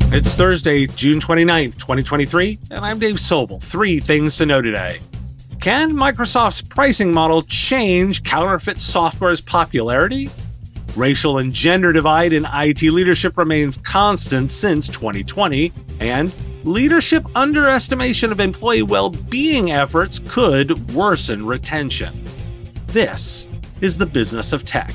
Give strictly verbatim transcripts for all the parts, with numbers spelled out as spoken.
It's Thursday, June twenty-ninth, twenty twenty-three, and I'm Dave Sobel. Three things to know today. Can Microsoft's pricing model change counterfeit software's popularity? Racial and gender divide in I T leadership remains constant since twenty twenty, and leadership underestimation of employee well-being efforts could worsen retention. This is the business of tech.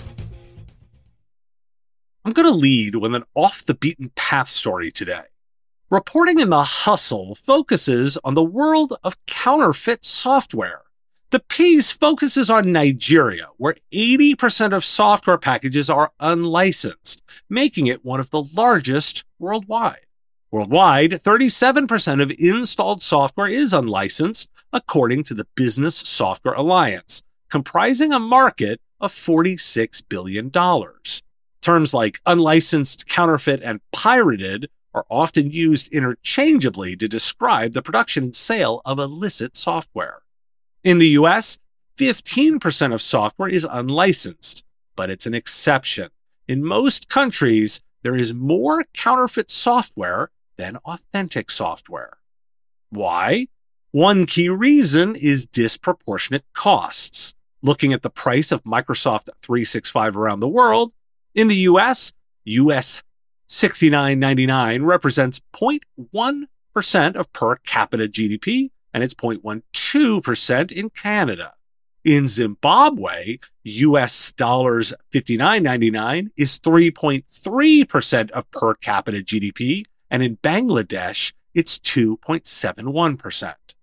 I'm going to lead with an off-the-beaten-path story today. Reporting in The Hustle focuses on the world of counterfeit software. The piece focuses on Nigeria, where eighty percent of software packages are unlicensed, making it one of the largest worldwide. Worldwide, thirty-seven percent of installed software is unlicensed, according to the Business Software Alliance, comprising a market of forty-six billion dollars. Terms like unlicensed, counterfeit, and pirated are often used interchangeably to describe the production and sale of illicit software. In the U S, fifteen percent of software is unlicensed, but it's an exception. In most countries, there is more counterfeit software than authentic software. Why? One key reason is disproportionate costs. Looking at the price of Microsoft three sixty-five around the world, in the U S, U S sixty-nine ninety-nine represents zero point one percent of per capita G D P, and it's zero point one two percent in Canada. In Zimbabwe, U S dollars fifty-nine ninety-nine is three point three percent of per capita G D P, and in Bangladesh, it's two point seven one percent.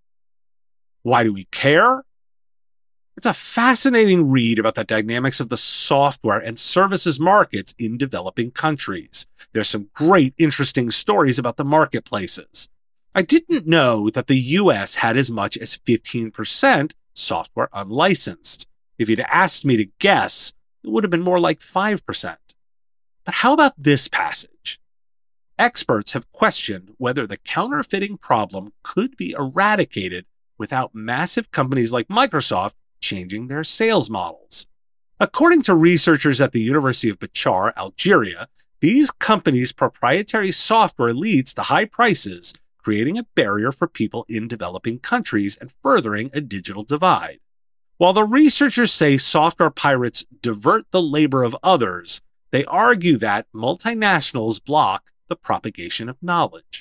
Why do we care? It's a fascinating read about the dynamics of the software and services markets in developing countries. There's some great, interesting stories about the marketplaces. I didn't know that the U S had as much as fifteen percent software unlicensed. If you'd asked me to guess, it would have been more like five percent. But how about this passage? Experts have questioned whether the counterfeiting problem could be eradicated without massive companies like Microsoft changing their sales models. According to researchers at the University of Bachar, Algeria, these companies' proprietary software leads to high prices, creating a barrier for people in developing countries and furthering a digital divide. While the researchers say software pirates divert the labor of others, they argue that multinationals block the propagation of knowledge.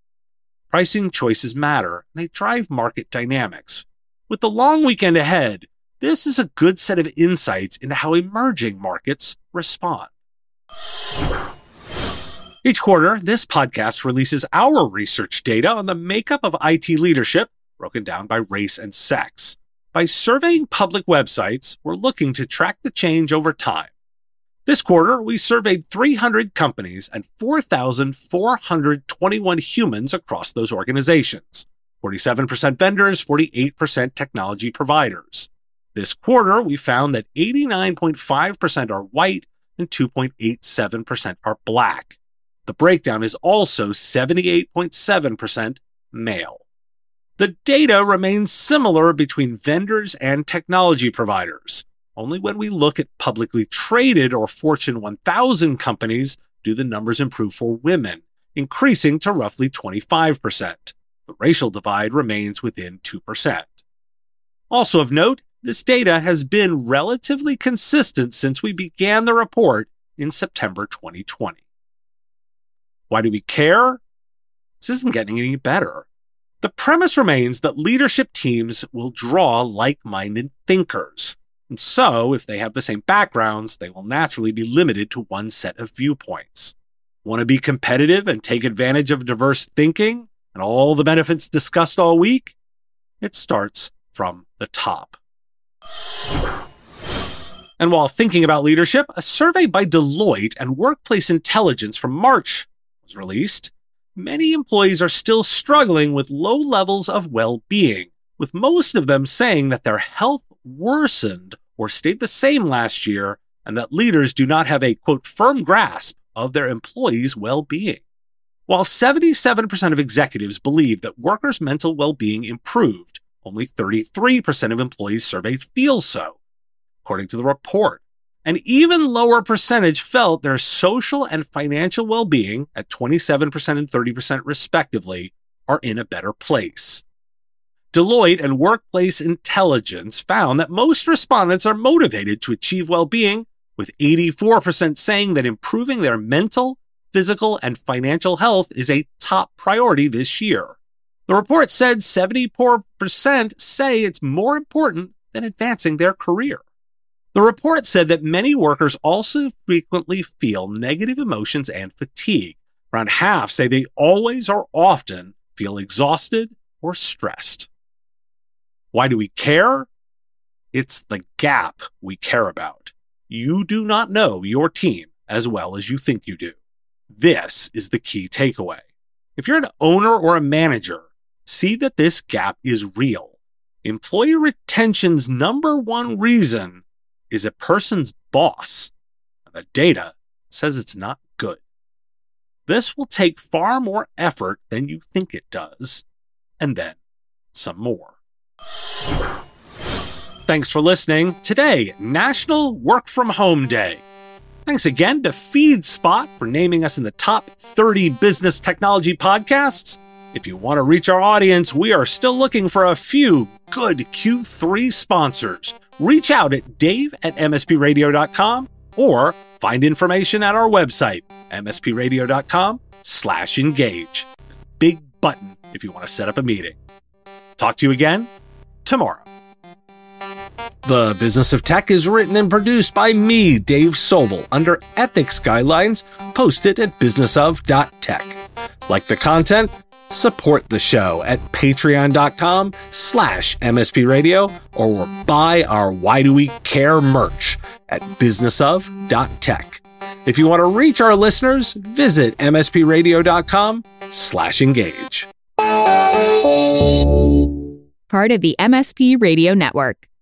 Pricing choices matter, and they drive market dynamics. With the long weekend ahead, this is a good set of insights into how emerging markets respond. Each quarter, this podcast releases our research data on the makeup of I T leadership, broken down by race and sex. By surveying public websites, we're looking to track the change over time. This quarter, we surveyed three hundred companies and four thousand four hundred twenty-one humans across those organizations. forty-seven percent vendors, forty-eight percent technology providers. This quarter, we found that eighty-nine point five percent are white and two point eight seven percent are black. The breakdown is also seventy-eight point seven percent male. The data remains similar between vendors and technology providers. Only when we look at publicly traded or Fortune one thousand companies do the numbers improve for women, increasing to roughly twenty-five percent. The racial divide remains within two percent. Also of note, this data has been relatively consistent since we began the report in September twenty twenty. Why do we care? This isn't getting any better. The premise remains that leadership teams will draw like-minded thinkers. And so, if they have the same backgrounds, they will naturally be limited to one set of viewpoints. Want to be competitive and take advantage of diverse thinking and all the benefits discussed all week? It starts from the top. And while thinking about leadership, a survey by Deloitte and Workplace Intelligence from March was released. Many employees are still struggling with low levels of well-being, with most of them saying that their health worsened or stayed the same last year and that leaders do not have a, quote, firm grasp of their employees' well-being. While seventy-seven percent of executives believe that workers' mental well-being improved, only thirty-three percent of employees surveyed feel so, according to the report. An even lower percentage felt their social and financial well-being, at twenty-seven percent and thirty percent respectively, are in a better place. Deloitte and Workplace Intelligence found that most respondents are motivated to achieve well-being, with eighty-four percent saying that improving their mental, physical, and financial health is a top priority this year. The report said seventy-four percent say it's more important than advancing their career. The report said that many workers also frequently feel negative emotions and fatigue. Around half say they always or often feel exhausted or stressed. Why do we care? It's the gap we care about. You do not know your team as well as you think you do. This is the key takeaway. If you're an owner or a manager, see that this gap is real. Employee retention's number one reason is a person's boss. The data says it's not good. This will take far more effort than you think it does, and then some more. Thanks for listening. Today, National Work From Home Day. Thanks again to FeedSpot for naming us in the top thirty business technology podcasts. If you want to reach our audience, we are still looking for a few good Q three sponsors. Reach out at dave at m s p radio dot com or find information at our website, m s p radio dot com slash engage. Big button if you want to set up a meeting. Talk to you again tomorrow. The Business of Tech is written and produced by me, Dave Sobel, under ethics guidelines posted at business of dot tech. Like the content? Support the show at patreon.com slash mspradio or buy our Why Do We Care merch at business of dot tech. If you want to reach our listeners, visit m s p radio dot com slash engage. Part of the M S P Radio Network.